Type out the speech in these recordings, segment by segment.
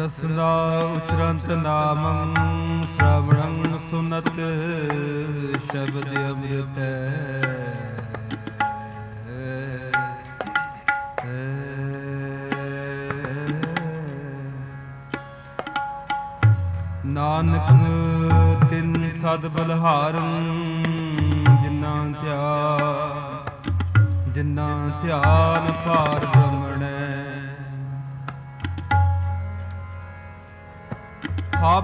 ਰਸਨਾ ਉਚਰੰਤ ਨਾਮੰ ਸ਼੍ਰਵਣੰ ਸੁਨਤ ਸ਼ਬਦ ਅੰਮ੍ਰਿਤ ਨਾਨਕ ਤਿਨ ਸਦ ਬਲਹਾਰੰ ਜਿਨ੍ਹਾਂ ਧਿਆਨ ਭਾਰ ਬ੍ਰਹਮਣੈ ਹਬ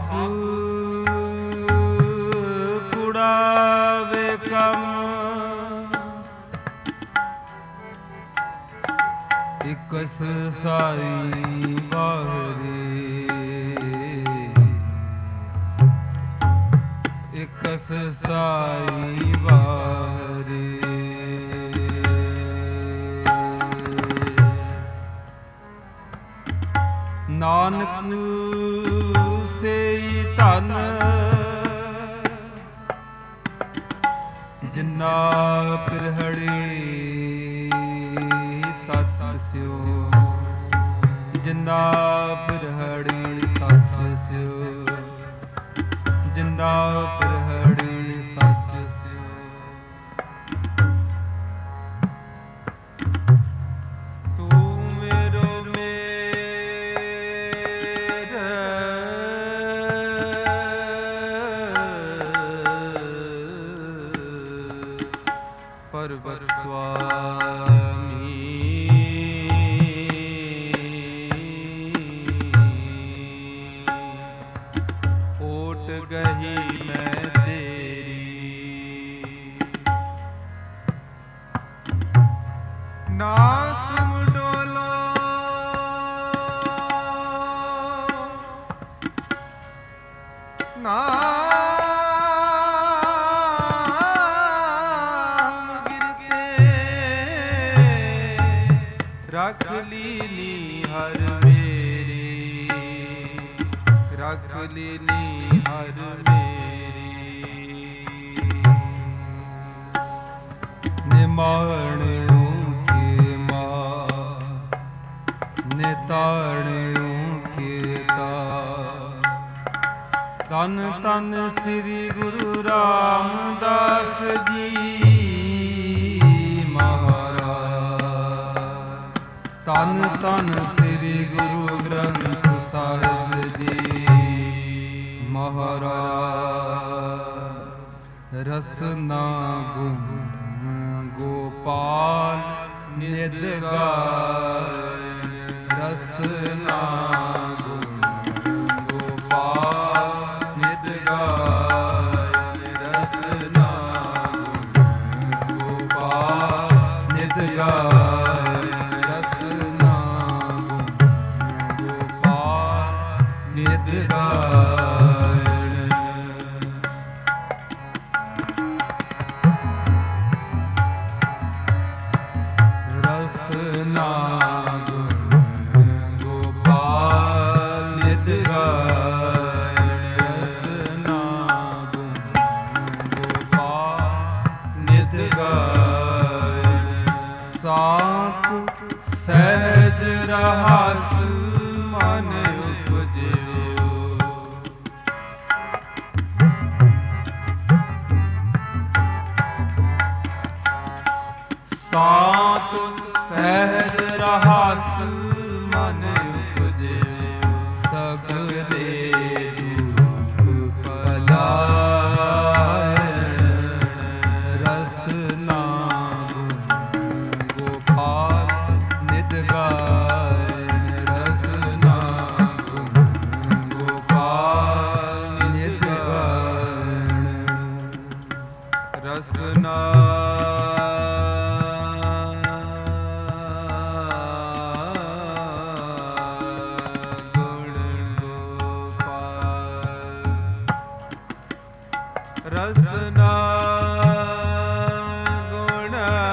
ਕੁੜਾਵੇ ਕਮ ਇਕਸ ਸਾਈ ਬਾਹਰੀ ਇਕਸ ਸਾਈ ਬਾਹਰੀ ਨਾਨਕ ਸੇਈ ਧਨ ਜਿਨਾ ਪਿਰਹੜੀ ਸੱਚ ਸਿਓ ਜਿਨਾ ਪਿਰਹੜੀ ਸੱਚ ਸਿਓ ਜਿਨਾ ਪਿਰਹੜੀ ਸੱਚ ਸਿਓ ਤੂੰ ਮੇਰੋ ਪਰਬਤ ਸੁਆਮੀ ਓਟ ਗਹੀ ਮੈਂ ਤੇਰੀ ਨਾ ਤੁਮ ਡੋਲੋ ਨਾ ਰੱਖ ਲੀਨੀ ਹਰ ਮੇਰੀ ਰੱਖ ਲੀਨੀ ਹਰ ਮੇਰੀ ਨਿਮਾਣਿਓ ਕੇ ਮਾ ਨਿਤਾਣਿਓ ਕੇ ਤਾ ਤਨ ਤਨ ਸ੍ਰੀ ਗੁਰੂ ਰਾਮਦਾਸ ਜੀ ਤਨ ਤਨ ਸ੍ਰੀ ਗੁਰੂ ਗ੍ਰੰਥ ਸਾਹਿਬ ਜੀ ਮਹਾਰਾਜ ਰਸਨਾ ਗੁਣ ਗੋਪਾਲ ਨਿਦ ਗਾਇ ਰਸਨਾ ਗੁਣ ਗੋਪਾਲ ਨਿਦ ਗਾਇ ਰਸਨਾ ਗੁਣ ਗੋਪਾਲ ਨਿਦ ਗਾਇ ਨਿਤ ਗਾਇਣ ਰਸਨਾ ਗੁਣ ਗੋਪਾਲ ਨਿਤ ਗਾਇਣ ਰਸਨਾ ਗੁਣ ਗੋਪਾਲ ਨਿਤ ਗਾਇਣ ਸਾਤ ਸਹਿਜ ਰਹਸ ਮਨ ਸਾਤ ਸਹਿਜ ਰਹਸ ਮਨ ਉਪਜਿਓ ਸਗਲੇ ਦੁਖ ਪਲਾਇਣ ਰਸਨਾ ਗੁਣ ਗੋਪਾਲ ਨਿਤ ਗਾਇਣ ਰਸਨਾ ਗੁਣ ਗੋਪਾਲ ਨਿਤ ਗਾਇਣ ਰਸਨਾ ਰਸਨਾ ਗੁਣ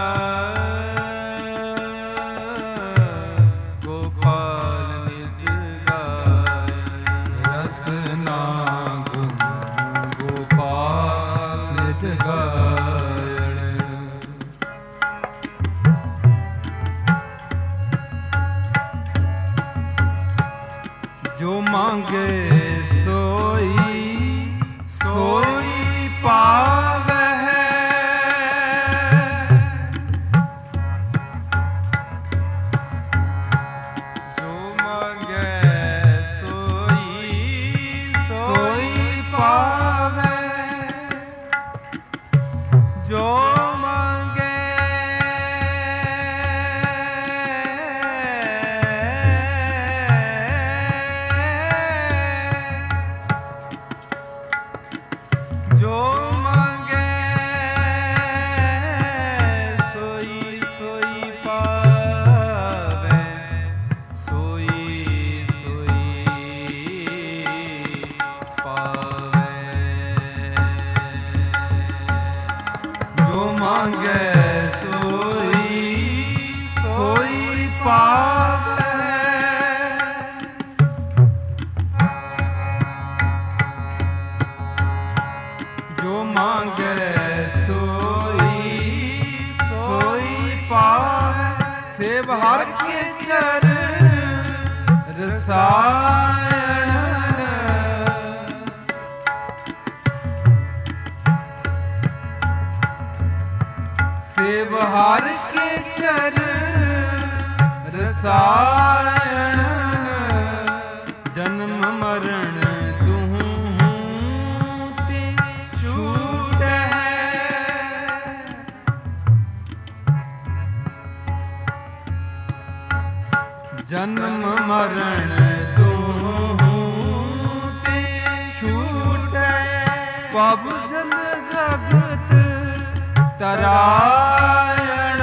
ਗੋਪਾਲ ਨਿਤ ਗਾਇ ਰਸਨਾ ਗੁਣ ਗੋਪਾਲ ਨਿਤ ਗਾਇਣ ਜੋ मांगे सोई सोई पावे जो मांगे सोई सोई पावे जो मांगे जो मांगे सोई सोई पावे सोई सोई पावे जो मांगे सोई सोई पावे जो मांगे सोई सोई पावे सेव हर के चरण रसायन सेव हर के चरण रसायन जन्म मरण जन्म मरण दूँ ते छूटे पब जल जगत तरायण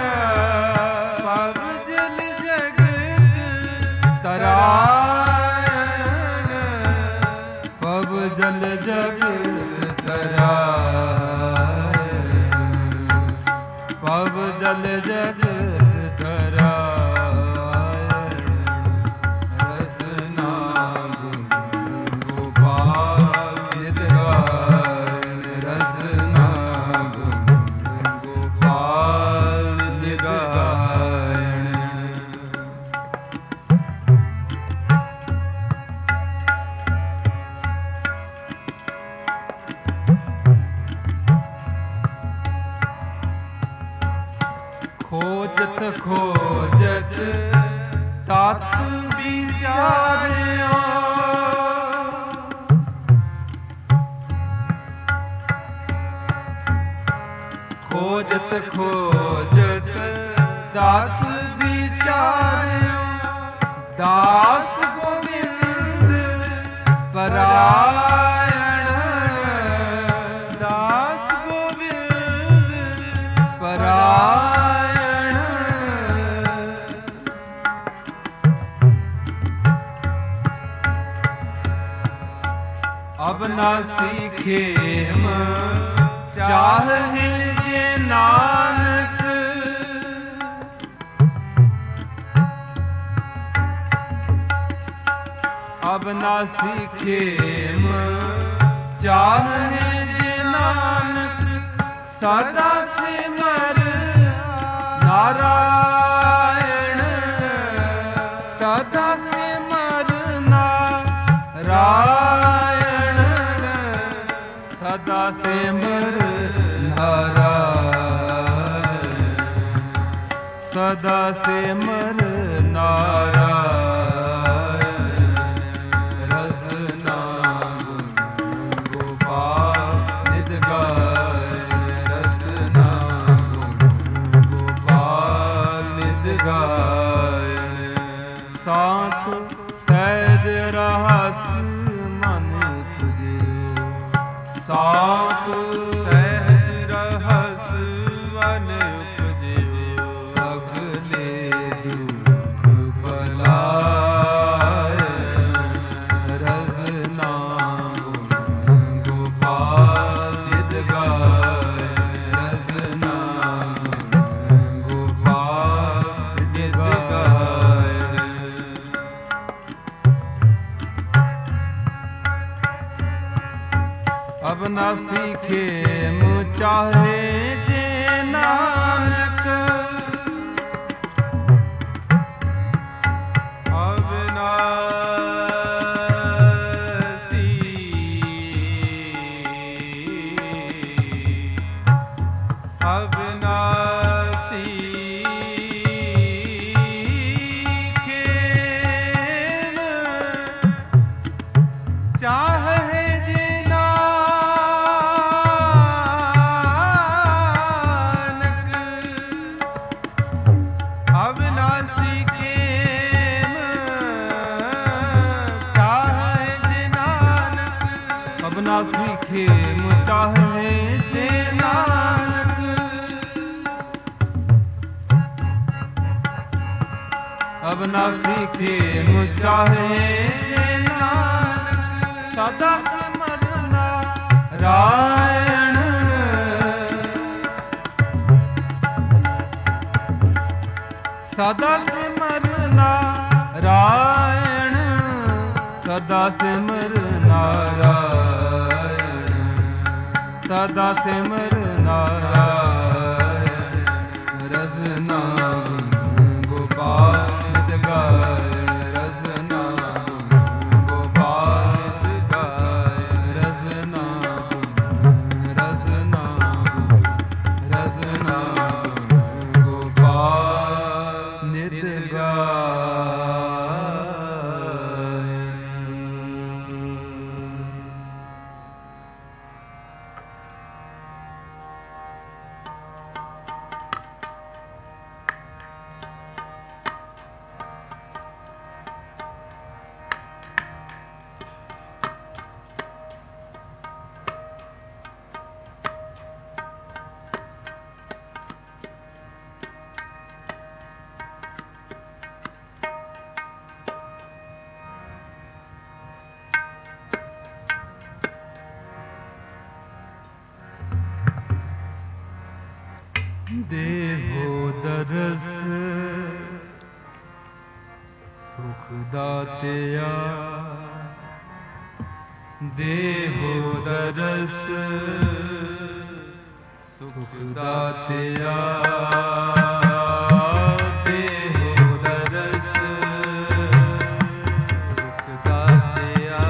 पब जल जगत तरायण पब जल जगत तरायण पब जल जगत तरायण खोजत खोजत तात विचारियो खोजत खोजत तात विचारियो दास गोविंद परायण दास गोविंद परायण अब ना सीखेम चाहे जे नानक अब ना सीखेम चाहे जे नानक सदा सिमर नारायण सदा सिमर नारायण सदा सिमर नारायण सदा सिमर नारायण रसना गोपाल नित गायन रसना गोपाल नित गायन सांत सहज रहस मन तुझियो सांत सहज रहस मन तुझियो सगले दुख बलाय रसना गोपाल नित गायन रसना गोपाल नित गायन अब न सीखे चाहे जे नानक अब न ਅਬਨਾਸੀ ਖੇਮ ਚਾਹੇ ਜੇ ਨਾਨਕ ਅਬਨਾਸੀ ਖੇਮ ਚਾਹੇ ਜੇ ਨਾਨਕ ਸਦਾ ਸਿਮਰਨਾ ਰਾਇਣ ਸਦਾ ਸਿਮਰਨਾ ਰਾਇਣ ਸਦਾ ਸਿਮਰਨਾ ਰਾਇਣ ਸਦਾ ਸਿਮਰਨਾ ਰਾਇਣ ਰਸਨਾ ਗੋਪਾਲ ਨਿਤ ਗਾਇਣ ਰਸਨਾ ਗੋਪਾਲ ਨਿਤ ਗਾਇਣ ਰਸਨਾ ਰਸਨਾ ਰਸਨਾ ਗੋਪਾਲ ਨਿਤ ਦੇਹੋ ਦਰਸ ਸੁਖ ਦਾਤਿਆ ਦੇਹੋ ਦਰਸ ਸੁਖ ਦਾਤਿਆ ਦੇਹੋ ਦਰਸ ਸੁਖ ਦਾਤਿਆ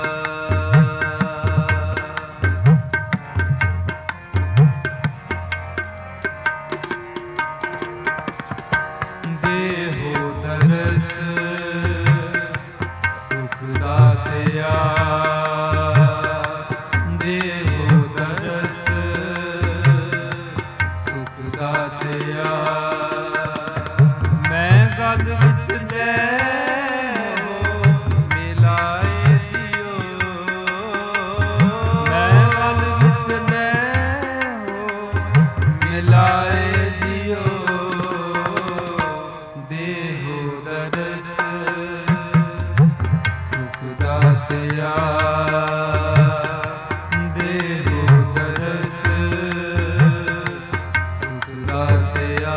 ਦੇਹੋ ਦਰਸ ਸੁਖ ਦਾਤਿਆ ਦੇਹੋ ਦਰਸ ਸੁਖ ਦਾਤਿਆ ਮੈਂ ਗਲ ਵਿੱਚ ਲੈ ਮਿਲਾਏ ਜੀਓ ਮੈਂ ਗਲ ਵਿੱਚ ਲੈ ਮਿਲਾਏ ਜੀਓ ਦੇਹੋ ਦਰਸ ਸੁਖ ਦਾਤਿਆ ਦੇਹੋ ਦਰਸ ਸੁਖ ਦਾਤਿਆ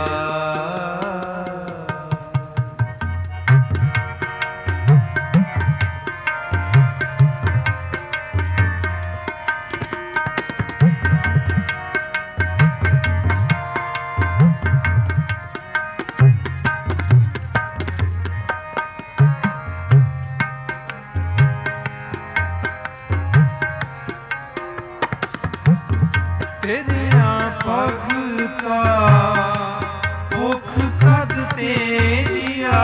ਤੇਰਿਆਂ ਭਗਤਾ ਭੁਖ ਸਦ ਤੇਰੀਆ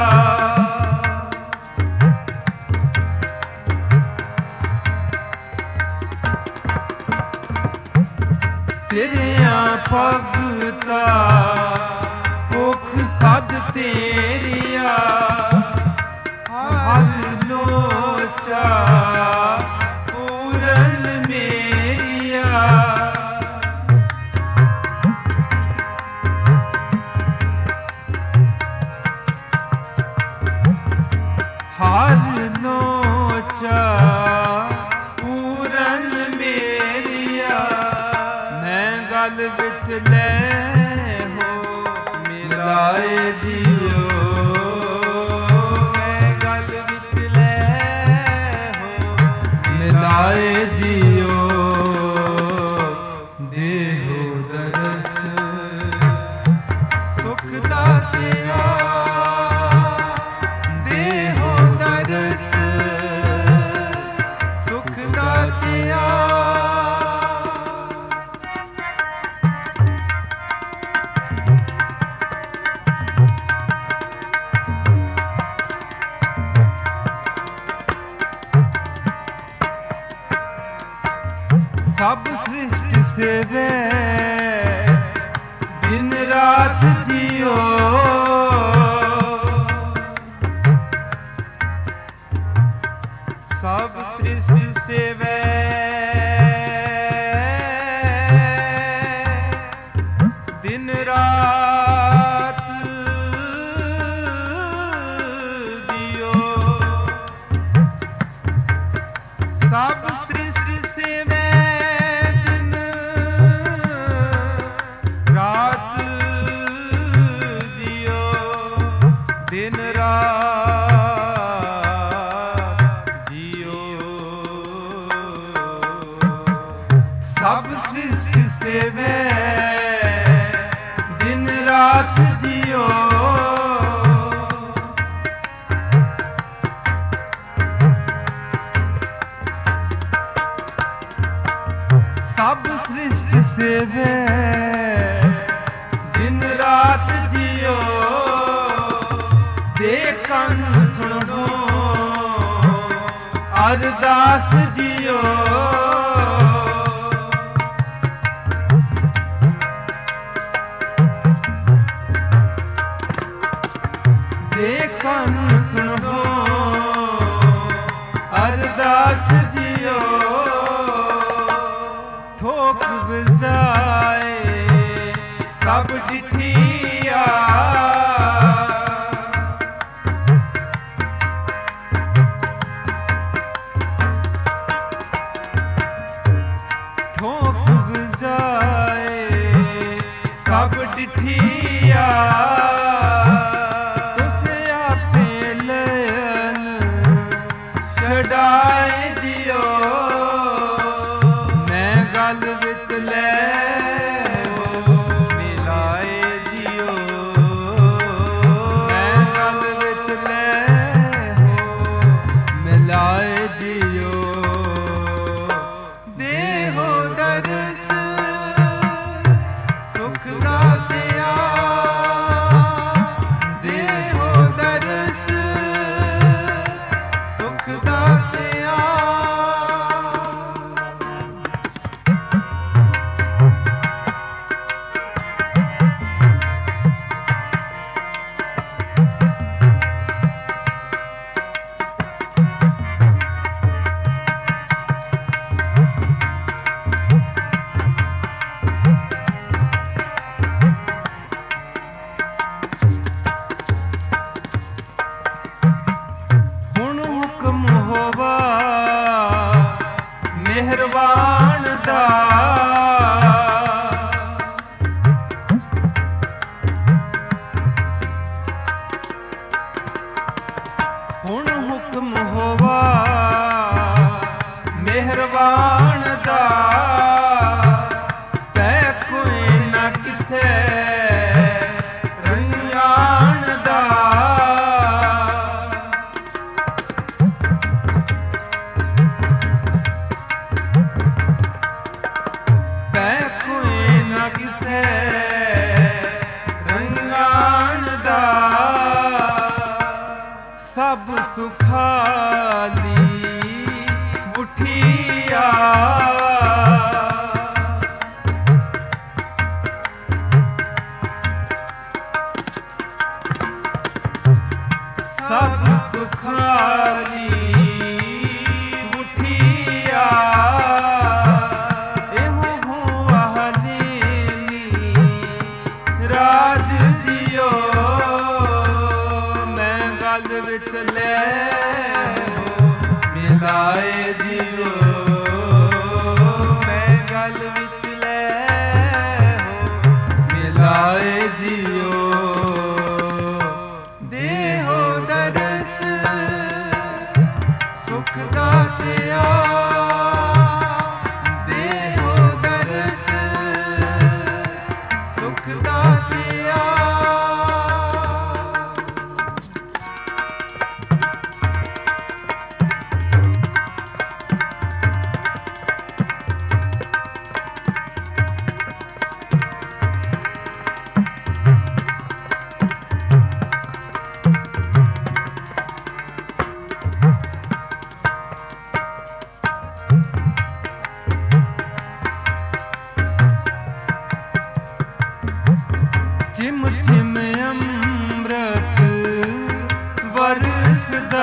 ਤੇਰਿਆਂ ਭਗਤਾ ਭੁਖ ਸਦ ਤੇਰੀਆ ਹਰ ਲੋਚਾ ਪੂਰਨ ਮੇਰੀਆ ਹਰ ਲੋਚਾ ਪੂਰਨ ਮੇਰੀਆ ਮੈਂ ਗਲ ਵਿੱਚ ਲੈ ਹੋ ਮਿਲਾਏ ਜੀਓ ਮੈਂ ਗਲ ਵਿੱਚ ਲੈ ਹੋ ਮਿਲਾਏ ਜੀਓ ਦੇਹੋ ਦਰਸ ਸੁਖ ਦਾਤਿਆ ਦੇਹੋ ਦਰਸ ਸੁਖ ਦਾਤਿਆ ਸਭ ਸ੍ਰਿਸ਼ਟ ਸੇਵੇ ਦਿਨ ਰਾਤ ਜੀਓ ਸਭ ਸ੍ਰਿਸ਼ਟ ਸੇਵੇ ਸਭ ਸ੍ਰਿਸ਼ਟ ਸੇਵੇ ਦਿਨ ਰਾਤ ਜਿਉ ਸਭ ਸ੍ਰਿਸ਼ਟ ਸੇਵੇ ਦਿਨ ਰਾਤ ਜਿਉ ਦੇ ਕੰਨ ਸੁਣੋ ਅਰਦਾਸ ਜਿਉ ਦੇ ਕੰਨ ਸੁਣੋ ਅਰਦਾਸ ਜਿਉ ਠੋਕ ਵਜਾਏ ਸਭ ਡਿਠੀਆ ਠੋਕ ਵਜਾਏ ਸਭ ਡਿਠੀਆ ਤੁਸ ਆਪੇ ਲੈਨ ਛਡਾਏ ਜਿਉ ਮੈਂ ਗਲ ਵਿੱਚ ਲੈ ਮਿਲਾਏ ਜਿਉ ਮੈਂ ਗਲ ਵਿੱਚ ਲੈ ਮਿਲਾਏ ਜਿਉ ਦੇਹੋ ਦਰਸ ਸੁਖ ਦਾਤਿਆ ਦੇਹੋ ਦਰਸ ਸੁਖ ਦਾਤਿਆ ਮਿਹਰਬਾਨ ਦਾ ਹੁਣ ਹੁਕਮ ਹੋਵਾ ਮਿਹਰਬਾਨ ਦਾ ਪੈ ਕੋਈ ਨਾ ਕਿਸੇ ਰੰਗਾਨ ਦਾ ਕਿਸੇ ਰੰਗਾਨ ਦਾ ਸਭ ਸੁਖਾਲੀ ਉਠੀਆ ਸਭ ਸੁਖਾਲੀ ਉਠੀਆ ਰਾਜ ਜਿਉ ਮੈਂ ਗਲ ਵਿੱਚ ਲੈ ਮਿਲਾਏ ਜਿਉ ਮੈਂ ਗਲ ਵਿੱਚ ਲੈ ਮਿਲਾਏ ਜਿਉ ਦੇਹੋ ਦਰਸ ਸੁਖ ਦਾਤਿਆ ਦੇਹੋ ਦਰਸ ਸੁਖ ਦਾਤਿਆ ਚਿਮ ਚਿਮ ਅੰਮ੍ਰਿਤ ਵਰਸਦਾ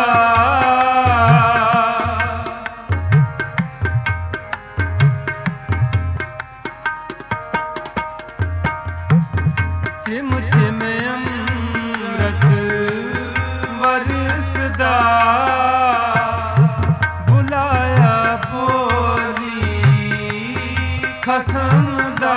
ਚਿਮ ਚਿਮ ਅੰਮ੍ਰਿਤ ਵਰਸਦਾ ਬੁਲਾਇਆ ਬੋਲੀ ਖਸਮ ਦਾ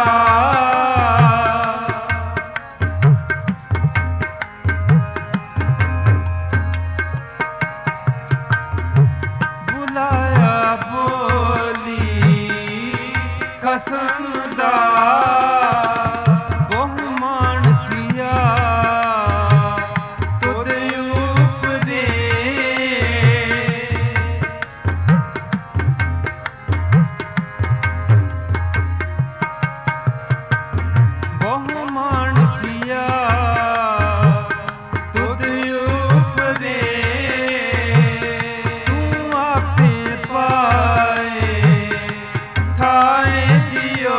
ਖਸਮ ਦਾ ਬਹੁ ਮਾਣ ਕੀਆ ਤੁਧ ਉਪਦੇ ਬਹੁ ਮਾਣ ਕੀਆ ਤੁਧ ਉਪਦੇ ਤੂੰ ਆਪੇ ਪਾਏ ਥਾਏ ਜਿਉ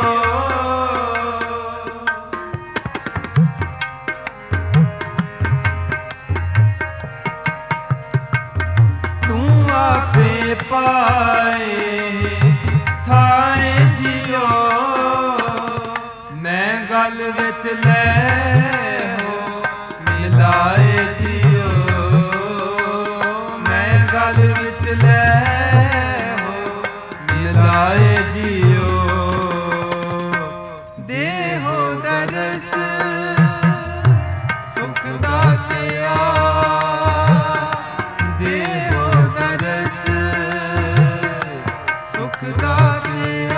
ਤੂੰ ਆਪੇ ਪਾਏ ਥਾਏ ਜਿਉ ਮੈਂ ਗਲ ਵਿੱਚ ਲੈ ਹੋ ਮਿਲਾਏ ਜਿਉ ਮੈਂ ਗਲ ਵਿੱਚ ਲੈ ਹੋ ਮਿਲਾਏ ਜਿਉ ਦੇਹੋ ਦਰਸ ਸੁਖ ਦਾਤਿਆ ਦੇਹੋ ਦਰਸ ਸੁਖ ਦਾਤਿਆ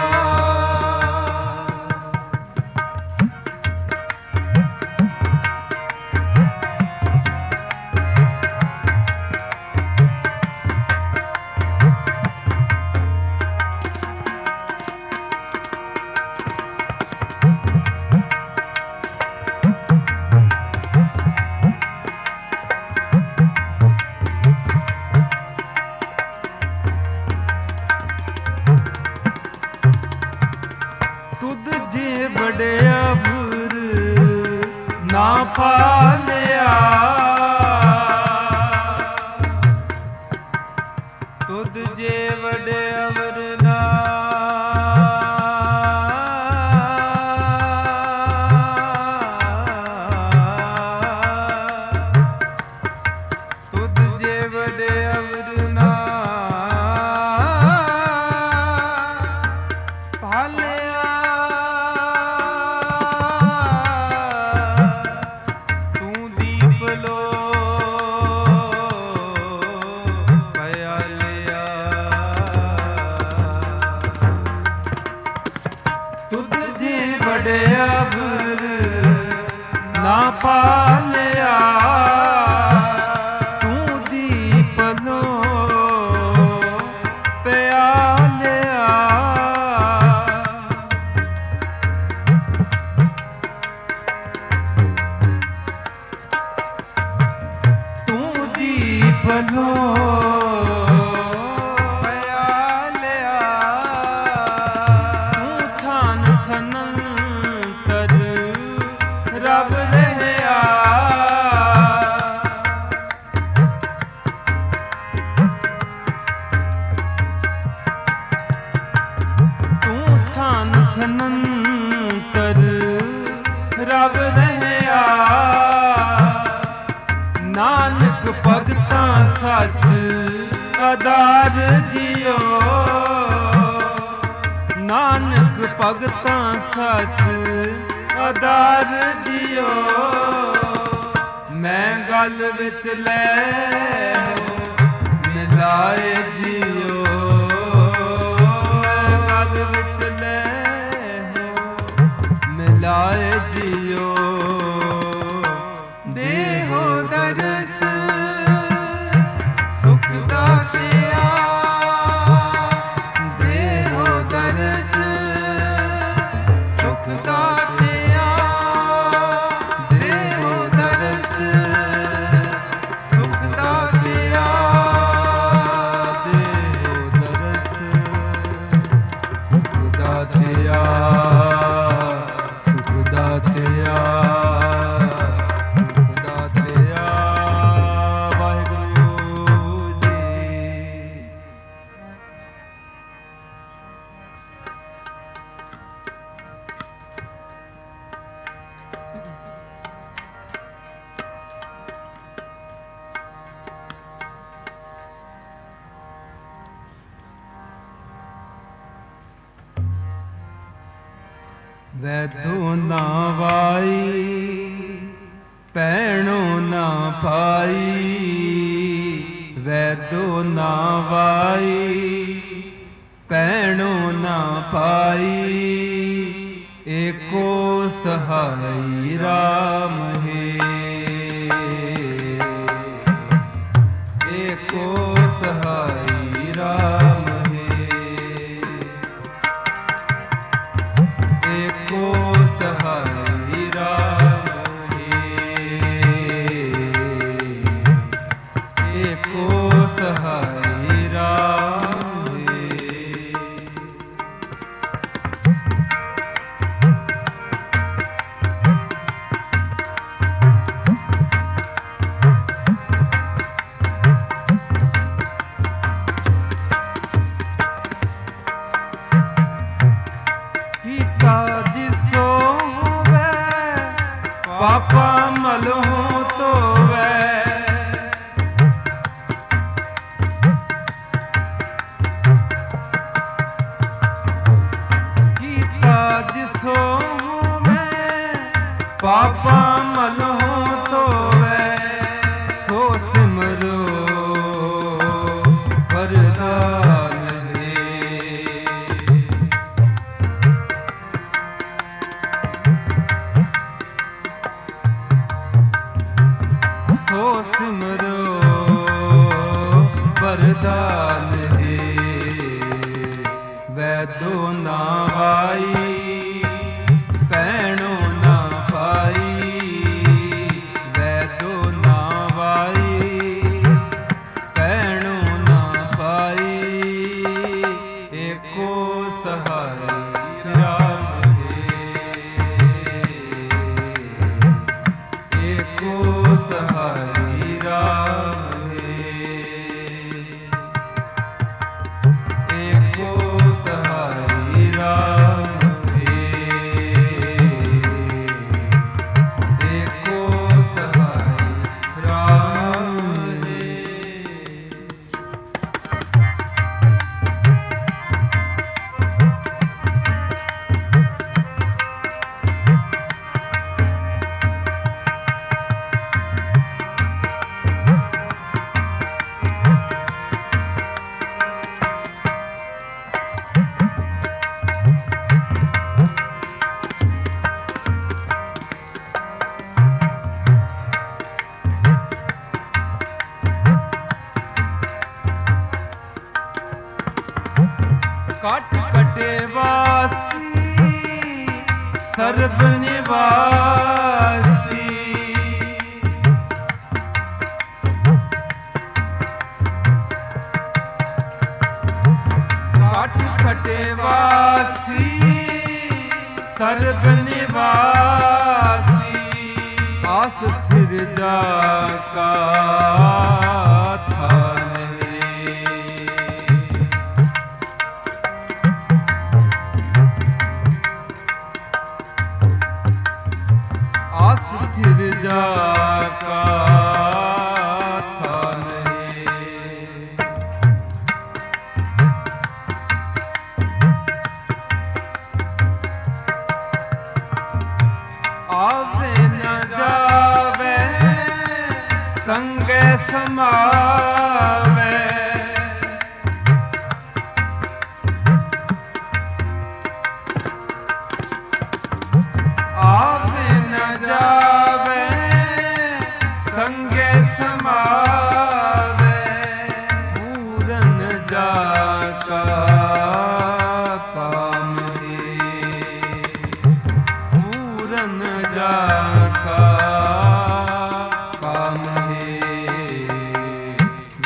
ਤੁਧ ਜੇ ਵਡਿਆ ਬੁਰ ਨਾ ਪਾਲਿਆ ਤੁਧ ਜੇ ਵਡਿਆ ਬੁਰ ਨਾ ਤੁਧ ਜੇ ਵਡਿਆ ਬੁਰ ਨਾ ਪਾਲਿਆ ਤੂੰ ਦੀਪ ਲੋ ਪਿਆਲਿਆ ਤੁਧ ਜੇ ਵਡਿਆ ਬੁਰ ਨਾ ਪਾਲਿਆ ਤੂੰ ਦੀਪ ਲੋ ਪਿਆਲਿਆ ਤੂੰ ਦੀਪ ਲੋ ਪਿਆਲਿਆ ਤੂੰ ਥਾਨ ਥਨੰਤਰ ਰਬ ਰਹਿਆ ਤੂੰ ਥਾਨ ਥਨੰਤਰ ਰਬ ਰਹਿਆ ਨਾਨਕ ਭਗਤਾਂ ਸੱਚ ਆਧਾਰ ਜਿਉ ਨਾਨਕ ਭਗਤਾਂ ਸੱਚ ਆਧਾਰ ਜਿਉ ਮੈਂ ਗਲ ਵਿੱਚ ਲੈ ਹੋ ਮਿਲਾਏ ਜਿਉ ਮੈਂ ਗਲ ਵਿੱਚ ਲੈ ਹੋ ਮਿਲਾਏ ਜਿਉ ਦੇਹੋ ਦਰਸ ਸੁਖ ਦਾਤਿਆ ਦੇਹੋ ਦਰਸ ਸੁਖ ਦਾਤਿਆ ਦੇਹੋ ਦਰਸ ਸੁਖ ਦਾਤਿਆ ਦੇਹੋ ਦਰਸ ਸੁਖ ਦਾਤਿਆ ਸੁਖ ਦਾਤਿਆ ਵੈਦੋ ਨਾ ਵਾਈ ਭੈਣੋ ਨਾ ਪਾਈ ਵੈਦੋ ਨਾ ਵਾਈ ਭੈਣੋ न पाई, एको सहाय राम है। एको सहाय राम है। एको सहाय राम है। एको सहाय राम है। पापा मल हो तो वै, गीता जिसो मैं पापा मल हो तो वै, सो सिमरो वरदान सो सिमरो वरदान है। वैदो ना आई पैणो ना पाई, वैदो ना आई पैणो ना पाई, एको सहाय राम है। एको सहाय राम है। एको सहाय राम है। एको सहाय राम है। काट कटे वासी सर्व निवासी, काट कटे वासी सर्व निवासी, आस फिर जाका स्थिर जाका थान है। आवे न जावे संग समावे, आवे न जावे संगे समावे, पूरन जाका काम है। पूरन जाका काम है।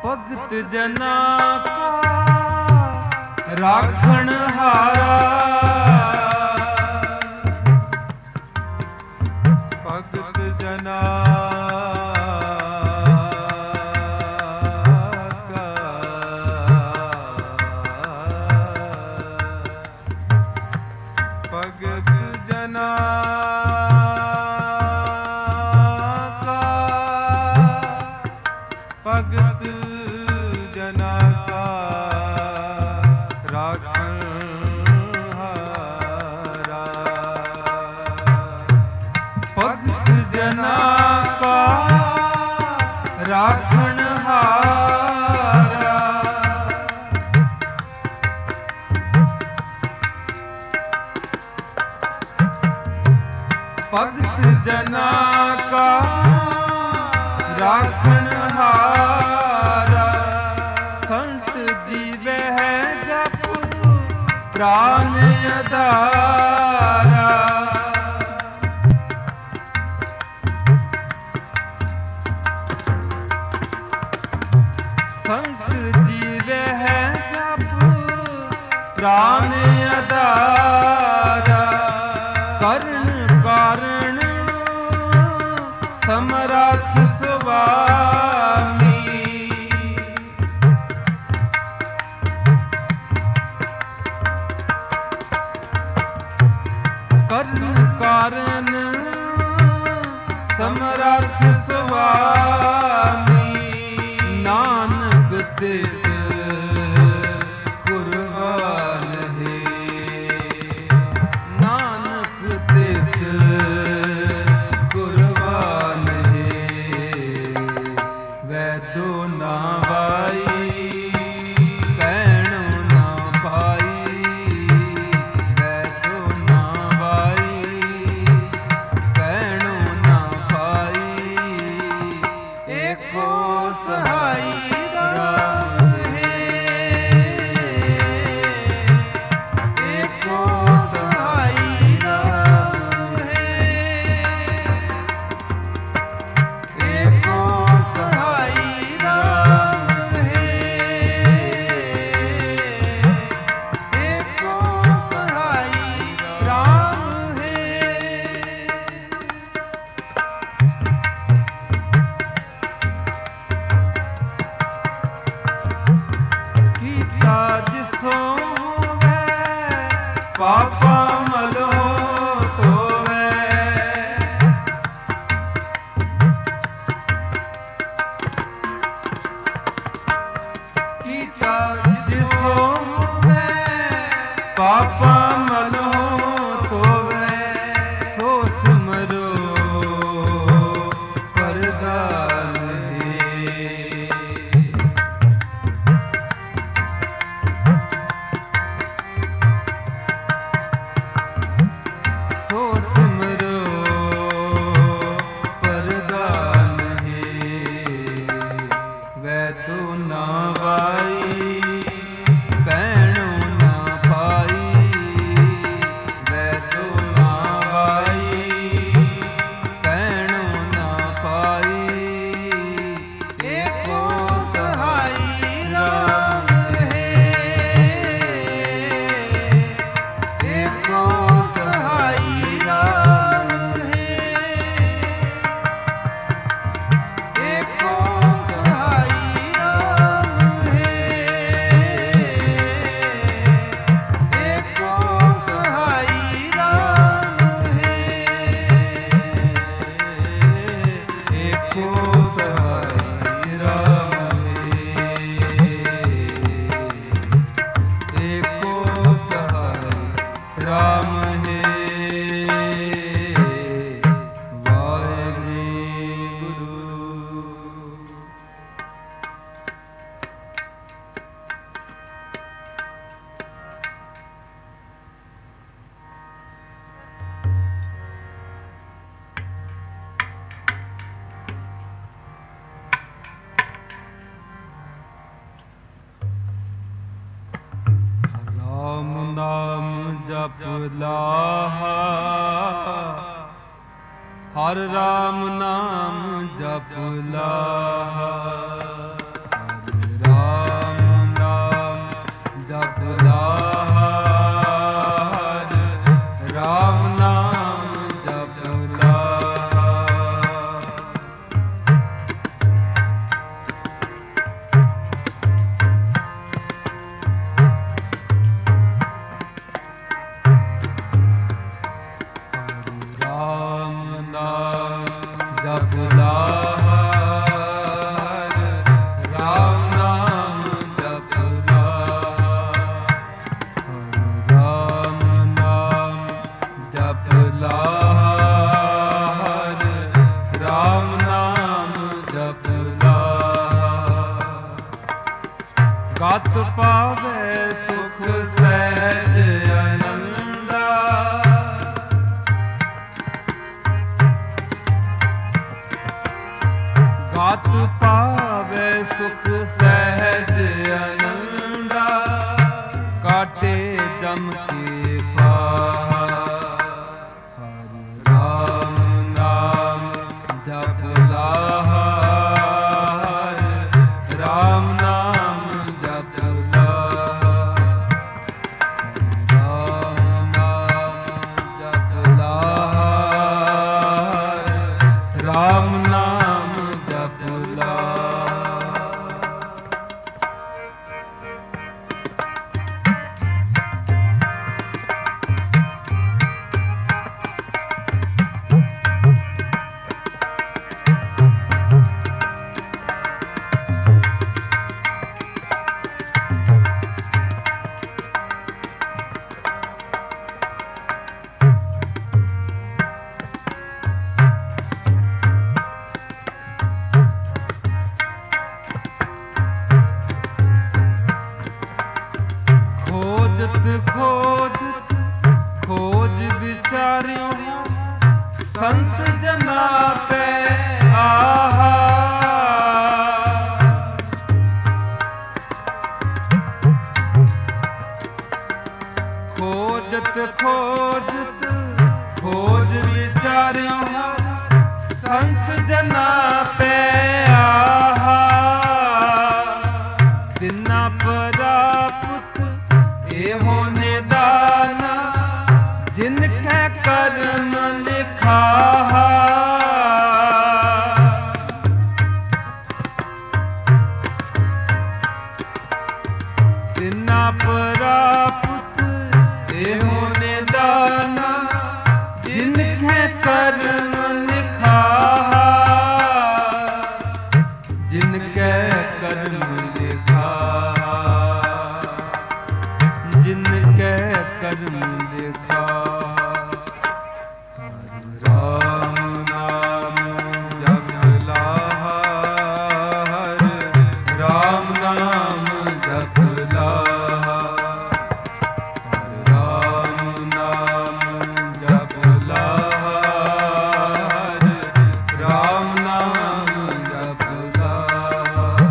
ਭਗਤ ਜਨਾ ਕਾ ਰਾਖਣ ਹਾਰਾ, ਭਗਤ ਜਨਾ ਕਾ ਭਗਤ ਜਨਾ ਭਗਤ ਜਨਾ ਕਾ ਰਾਖਣ ਹਾਰਾ, ਭਗਤ ਜਨਾ ਕਾ ਰਾਖਣ ਹਾਰਾ, ਭਗਤ ਜਨਾ ਕਾ ਰਾਖਣ ਹਾਰਾ, ਸੰਤ ਜੀਵਹਿ ਜਪ ਪ੍ਰਾਨ ਅਧਾਰਾ, ਸੰਤ ਜੀਵਹਿ ਜਪ ਪ੍ਰਾਨ ਅਧਾਰਾ, ਕਰਨ ਕਾਰਣ ਸਮਰੱਥ ਸੁਆਮੀ, ਕਰਨ ਕਾਰਨ ਸਮਰੱਥ ਸੁਆਮੀ, ਨਾਨਕ ਤਿਸ ਕੁਰਬਾਨ ਹੈ, ਨਾਨਕ ਤਿਸ ਕੁਰਬਾਨ ਹੈ, ਵੈਦੋ ਨਾ ਵਾਈ ਕਹਿਣੋ ਨਾ ਪਾਈ, ਵੈਦੋ ਨਾ ਵਾਈ ਕਹਿਣੋ ਨਾ ਪਾਈ, ਏਕੋ ਸਹਾਈ ਰਾਮ ਹੈ, ਏਕੋ ਸਹਾਈ ਰਾਮ ਹੈ, ਏਕੋ ਸਹਾਈ ਰਾਮ ਹੈ, ਏਕੋ ਸਹਾਈ ਰਾਮ ਹੈ। ਕੀਤਾ ਜਿਸੋ ਹੋਵੇ ਪਾਪਾ ਮਲੋਂ ਧੋਵੈ, ਕੀਤਾ ਜਿਸੋ ਹੋਵੇ ਪਾਪਾ ਮਲੋਂ ਧੋਵੈ, ਸੋ ਸਿਮਰੋ ਪਰਦਾਨ ਹੈ, ਸੋ ਸਿਮਰੋ ਪਰਦਾਨ ਹੈ, ਵੈਦੋ ਨਾ ਵਾਈ ਕਹਿਣੋ ਨਾ ਪਾਈ, ਵੈਦੋ ਨਾ ਵਾਈ ਕਹਿਣੋ ਨਾ ਪਾਈ, ਏਕੋ ਸਹਾਈ ਰਾਮ ਹੈ, ਏਕੋ ਸਹਾਈ ਰਾਮ ਹੈ, ਏਕੋ ਸਹਾਈ ਰਾਮ ਹੈ, ਏਕੋ ਸਹਾਈ ਰਾਮ ਹੈ, ਏਕੋ ਸਹਾਈ ਰਾਮ ਹੈ, ਏਕੋ ਸਹਾਈ ਰਾਮ ਹੈ। ਵਾਹਿਗੁਰੂ। ਰਾਮ ਨਾਮ ਜਪ ਲਾਹਾ, ਹਰ ਰਾਮ ਨਾਮ ਜਪ ਲਾਹਾ, ਹਰ ਗਤ ਪਾਵੇ ਸੁਖ ਸਹਿਜ ਆਨੰਦਾ। ਗਤ ਪਾਵੇ ਸੁਖ ਸਹਿਜ ਆਨੰਦਾ। ਕਾਟੇ ਜਮ ਕੇ ਫਾਹਾ ਹਰਿ ਰਾਮ ਨਾਮ ਜਪ ਲਾਹਾ। ਰਾਮ ਨਾਮ ਜਪ ਲਾਹਾ। ਰਾਮ ਨਾਮ ਜਪ ਲਾਹਾ। ਰਾਮ ਨਾਮ ਜਪ ਲਾਹਾ। ਖੋਜਤ ਖੋਜ ਵਿਚਾਰਿਓ ਸੰਤ ਜਨਾ ਪੈ ਆਹਾ। ਖੋਜਤ ਖੋਜਤ ਖੋਜ ਵਿਚਾਰਿਓ ਸੰਤ ਜਨਾ ਪੈ ਆਹਾ। ਤਿਨਾ ਪ੍ਰਾਪਤ ਇਹੋ ਨਿਦਾਨ ਜਿਨ ਕੈ ਕਰਮ ਲਿਖਾਹਾ। ਤਿਨਾ ਪ੍ਰਾਪਤ ਇਹੋ ਨਿਦਾਨ ਜਿਨ ਕੈ ਕਰਮ ਲਿਖਾਹਾ। ਜਿਨ ਕੈ ਕਰਮ ਲਿਖਾਹਾ। ਜਿਨ ਕੈ ਕਰਮ ਲਿਖਾਹਾ। ਰਾਮ ਨਾਮ ਜਪ ਲਾਹਾ। ਰਾਮ ਨਾਮ ਜਪ ਲਾਹਾ। ਰਾਮ ਨਾਮ ਜਪ ਲਾਹਾ। ਰਾਮ ਨਾਮ ਜਪ ਲਾਹਾ।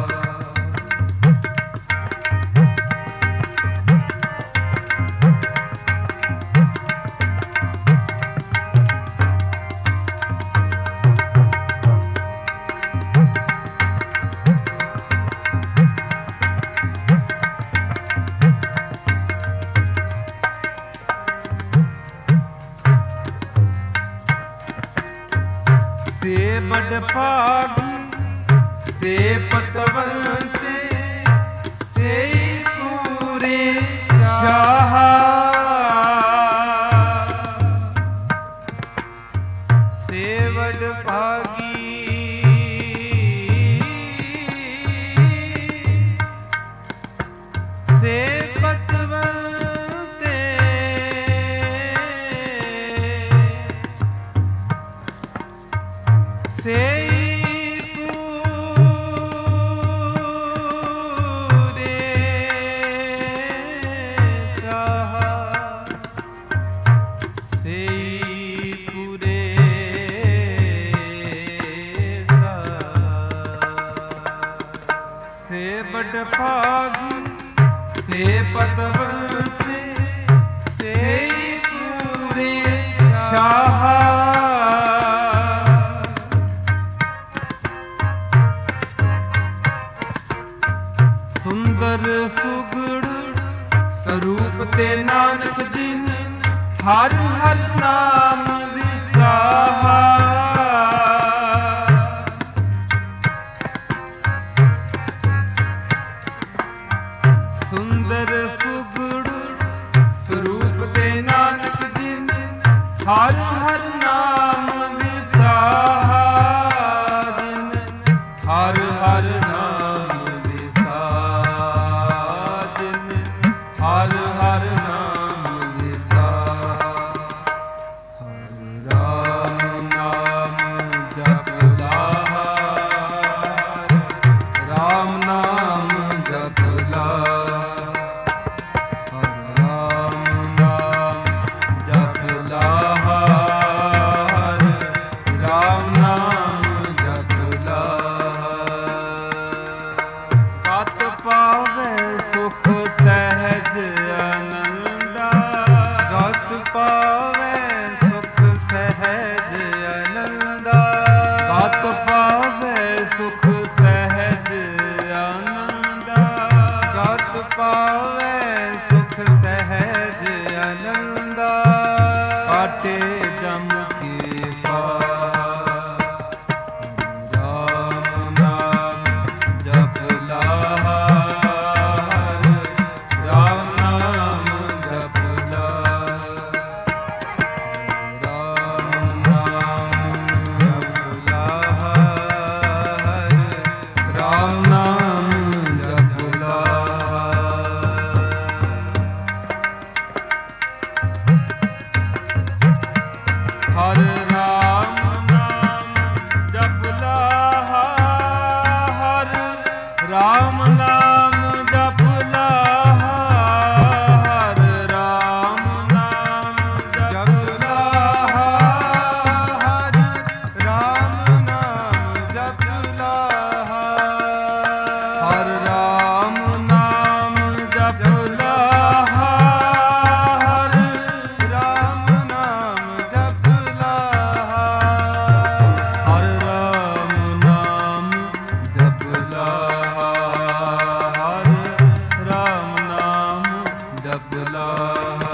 ਸੇ ਬੜ ਭਾਗੀ ਸੇ ਪਤਵੰਤੇ ਸੇ ਪੂਰੇ ਸ਼ਾਹ। ਸੇ ਬੜ ਭਾਗੀ ਸੇ ਪਤਵੰਤੇ ਸੇ ਪੂਰੇ ਸ਼ਾਹ। ਸੇ ਪੂਰੇ ਸੇ ਬੜ ਭਾਗੀ ਸੇ ਪਤਵੰਤੇ ਸੇ ਪੂਰੇ ਸ਼ਾਹ। ਸੁੰਦਰ ਸੁਗੜ ਸਰੂਪ ਤੇ ਨਾਨਕ ਜਿਨ ਹਰ ਹਰ ਨਾਮ ਵਿਸਾਹਾ। ਸੁੰਦਰ ਸੁਗੜ ਸਰੂਪ ਤੇ ਨਾਨਕ ਜਿਨ ਹਰ ਹਰ ਨਾਮ ਵਿਸਾਹਾ। ਜਿਨ ਹਰ ਹਰ ਨਾਮ ਹਰ ਹਰ ਨਾਮ ਵਿਸਾਹਾ। ਰਾਮ ਨਾਮ ਜਪ ਲਾਹਾ। ਰਾਮ ਨਾਮ ਜਪ ਲਾਹਾ। ਨਾਮ ਜਪ ਲਾਹਾ। ਹਰ ਰਾਮ ਨਾਮ ਜਪ ਲਾਹਾ, ਹਰ ਰਾਮ ਨਾਮ ਜਪ ਲਾਹਾ, ਹਰ ਰਾਮ ਨਾਮ ਜਪ ਲਾਹਾ, ਹਰ ਰਾਮ ਨਾਮ ਜਪ ਲਾਹਾ, ਹਰ ਰਾਮ ਨਾਮ ਜਪ ਲਾਹਾ, ਹਰ ਰਾਮ ਨਾਮ ਜਪ ਲਾਹਾ, ਹਰ ਰਾਮ ਨਾਮ ਜਪ ਲਾਹਾ, ਹਰ ਰਾਮ ਨਾਮ ਜਪ ਲਾਹਾ,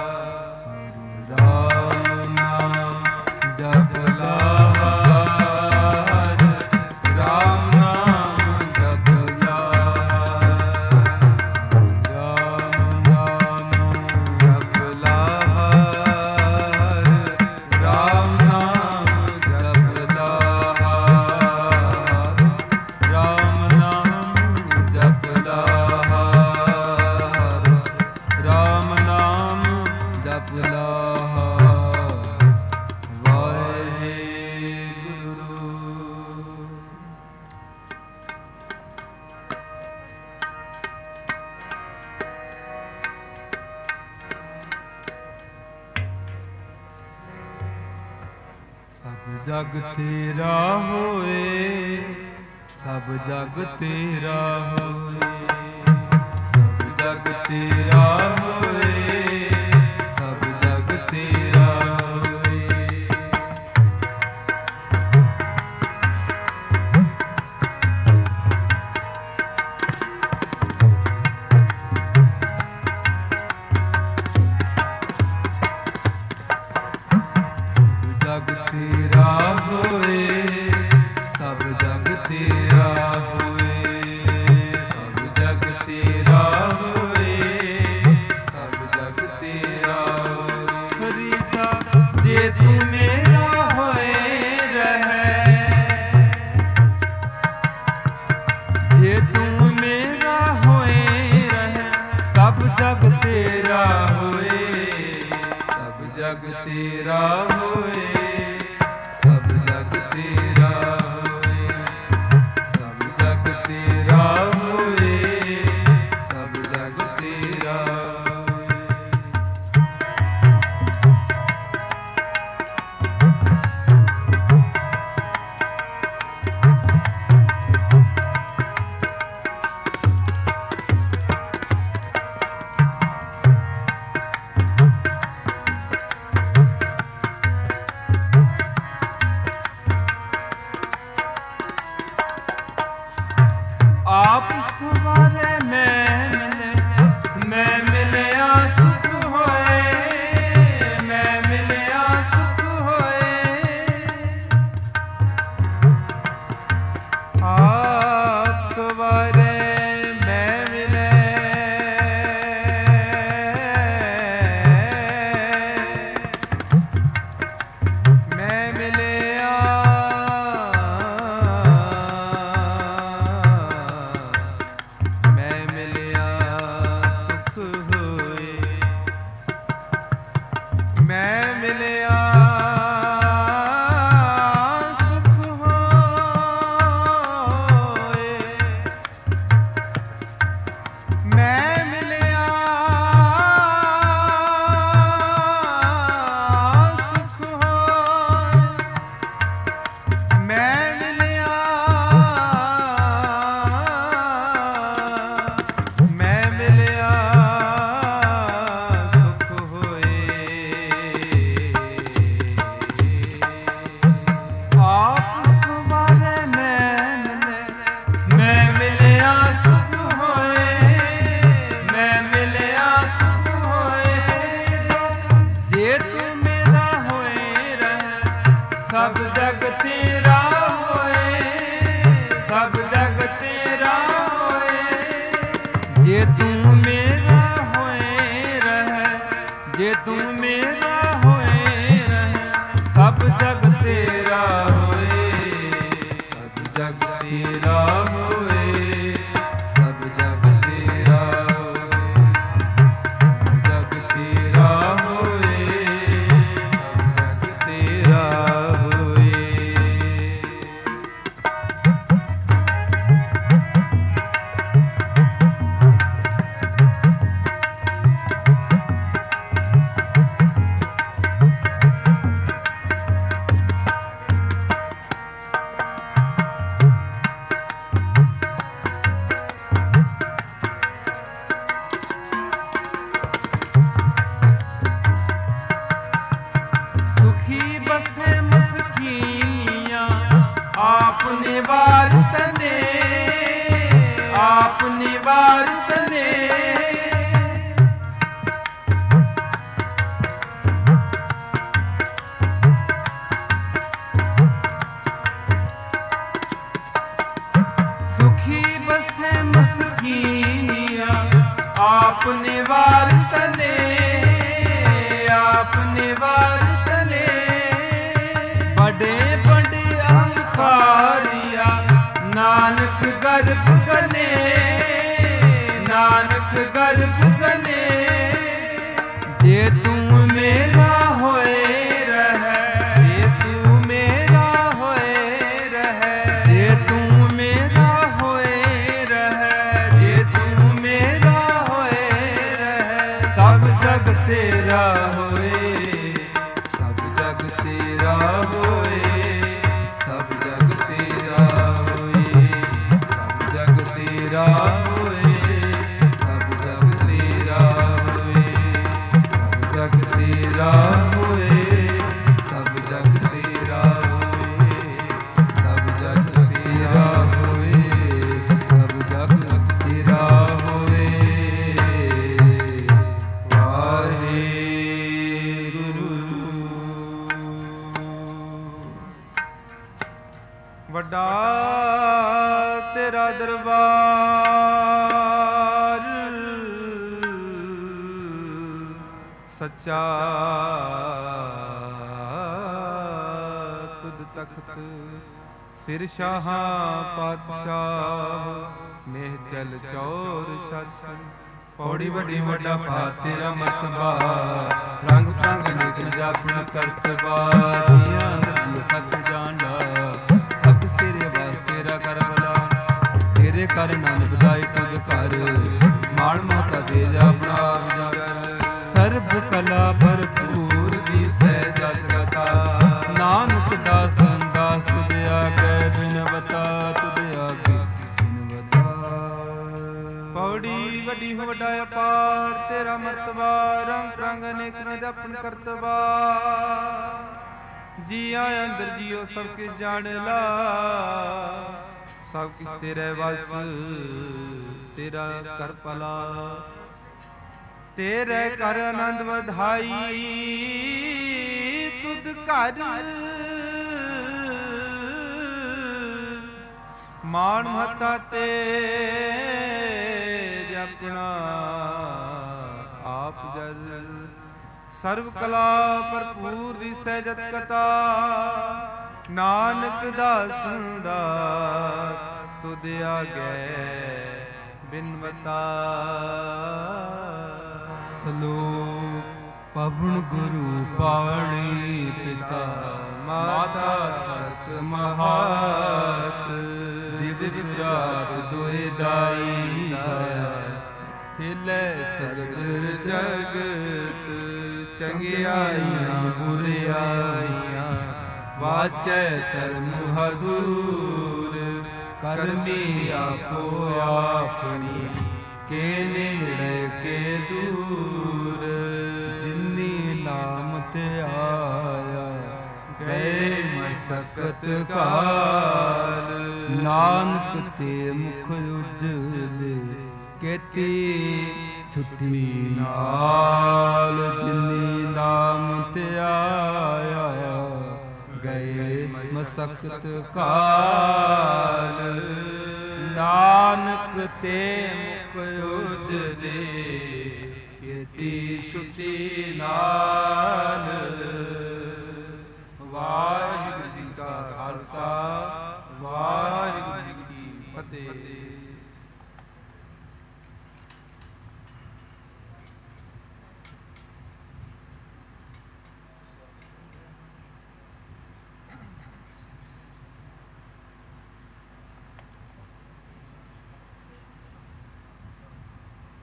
ਰਾਮ ਨਾਮ ਜਪ ਲਾਹਾ, ਹਰ ਰਾਮ ਨਾਮ ਜਪ ਲਾਹਾ, ਰਾਮ ਨਾਮ ਜਪ ਲਾਹਾ, ਹਰ ਰਾਮ ਨਾਮ ਜਪ ਲਾਹਾ, ਰਾਮ ਨਾਮ ਜਪ ਲਾਹਾ, ਰਾਮ ਨਾਮ ਜਪ ਲਾਹਾ। ਵਾਹਿਗੁਰੂ। ਸਭ ਜਗ ਤੇਰਾ ਹੋਏ, ਸਭ ਜਗ ਤੇਰਾ ਹੋਏ, ਸਭ ਜਗ ਤੇਰਾ ਹੋਏ, ਸਭ ਜਗ ਤੇਰਾ ਹੋਏ। ਜਗ ਤੇਰਾ ਹੋਏ, ਸਭ ਜਗ ਤੇਰਾ ਹੋਏ, ਸਭ ਜਗ ਤੇਰਾ ਹੋਏ, ਸਭ ਜਗ ਤੇਰਾ ਹੋਏ। ਫਰੀਦਾ ਜੇ ਤੂੰ ਮੇਰਾ ਹੋਏ ਰਹਿ, ਜੇ ਤੂੰ ਮੇਰਾ ਹੋਏ ਰਹਿ, ਸਭ ਜਗ ਤੇਰਾ ਹੋਏ, ਸਭ ਜਗ ਤੇਰਾ ਹੋਏ, ਸਭ ਜਗ ਤੇਰਾ ਹੋਏ, ਸਭ ਜਗ ਤੇਰਾ ਹੋਏ, ਸਭ ਜਗ ਤੇਰਾ ਹੋਏ। ਆਪ ਸਵਾਰੇ ਮੈਂ ਮਿਲਿਆ ਸੁਖ ਹੋਏ, ਮੈਂ ਮਿਲਿਆ ਸੁਖ ਹੋਏ। ਆਪ ਸਵਾਰੇ ਮੈਂ ਮਿਲੇ, ਮੈਂ ਮਿਲਿਆ आप निवारत ने। सुखी बसे मस्कीनिया आप निवारत ने, आप निवारत ने। बड़े बड़े अहंकारिया नानक गर्भ गले, नानक गर्भ गले। जे तू मेरा होए रहे, जे तू मेरा होए रहे, जे तू मेरा होए रहे, जे तू मेरा होए रहे। सब जग तेरा होए, सब जग तेरा होए, सब जग तेरा होए, सब जग तेरा होए, सब जग तेरा होए, सब जग तेरा होए, सब जग तेरा होए, सब जग तेरा होए, सब जग तेरा होए। ਵੱਡਾ ਤੇਰਾ ਦਰਬਾਰ, ਸੱਚਾ ਤੁਧ ਤਖਤ। ਸਿਰ ਸ਼ਾਹਾਂ ਪਾਤਸ਼ਾਹ ਮੇਹ ਚਲ ਚੌਰ ਸੱਚ। ਪੌੜੀ ਵੱਡੀ ਵੱਡਾ ਭਾਤ ਤੇਰਾ ਮਰਤਬਾ, ਰੰਗ ਭੰਗ ਨਿਕਲ ਜਾਪਣ ਕਰਤਬਾ। ਦੀਆਂ ਨਦੀਆਂ ਸੱਚ ਜਾਣ ਲਾ, ਸਭ ਤੇਰੇ ਵਾਸਤੇ ਰਾ ਕਰ ਭਲਾ। ਤੇਰੇ ਕਰ ਨਾਨਕ ਬਧਾਈ ਤੁਝ ਕਰ, ਮਾਣ ਮਹਤਾ ਦੇ ਜਾ ਆਪਣਾ ਆਪ ਜਾ। ਸਰਬ ਕਲਾ ਭਰਪੂਰ ਦੀ ਸਹਿ ਜਗ ਕਥਾ, ਨਾਨਕ ਦਾਸ ਦਾਸ ਤੁਧ ਆਗੇ ਬਿਨਵਤਾ, ਤੁਧ ਆਗੇ ਬਿਨਵਤਾ। ਪੌੜੀ ਵੱਡੀ ਹੋ ਵੱਡਾ ਅਪਾਰ ਤੇਰਾ ਮਰਤਬਾ, ਰੰਗ ਰੰਗ ਅਨੇਕ ਨ ਜਪਨ ਕਰਤਬਾ। ਜੀਆਂ ਅੰਦਰ ਜੀਓ ਸਭ ਕਿਸ ਜਾਣ ਲਾ, ਸਭ ਕਿਸ ਤੇਰੇ ਵਸ ਤੇਰਾ ਕਰ ਭਲਾ। ਤੇਰੇ ਕਰ ਆਨੰਦ ਵਧਾਈ ਤੁਧ ਘਰ, ਮਾਣ ਮਹਤਾ ਤੇ ਆਪਣਾ ਆਪ ਜਰ। ਸਰਬ ਕਲਾ ਭਰਪੂਰ ਦੀ ਸਹਿਜਤ ਕਥਾ, ਨਾਨਕ ਦਾਸ ਦਾਸ ਤੁਧ ਆਗੇ ਬਿਨਵਤਾ। ਸਲੋਕ ਪਵਨ ਗੁਰੂ ਪਾਣੀ ਪਿਤਾ, ਮਾਤਾ ਧਰਤ ਮਹਾਤ। ਦਿਵਸ ਰਾਤ ਦੋਇ ਦਾਈ, ਹਿਲੇ ਸਗਲ ਜਗਤ। ਚੰਗਿਆਈਆਂ ਬੁਰਿਆਈਆਂ ਵਾਚੈ ਧਰਮ ਹਦੂਰ। ਕਰਮੀ ਆਪੋ ਆਪਣੀ, ਕੇ ਨੇੜੇ ਕੇ ਦੂਰ। ਜਿਨੀ ਨਾਮ ਤੇ ਆਇਆ, ਗਏ ਮਸਕਤ ਕਾਲ। ਨਾਨਕ ਤੇ ਮੁਖ ਉਜਲੇ, ਕੇਤੀ ਛੁੱਟੀ ਨਾਲ। ਜਿਨੀ ਨਾਮ ਤੇ ਆਇਆ, ਗਏ ਮਸਕਤ ਕਾਲ। ਨਾਨਕ ਤੇ ਮੁਖ ਉਜਲੇ, ਕੇਤੀ ਛੁੱਟੀ ਨਾਲ।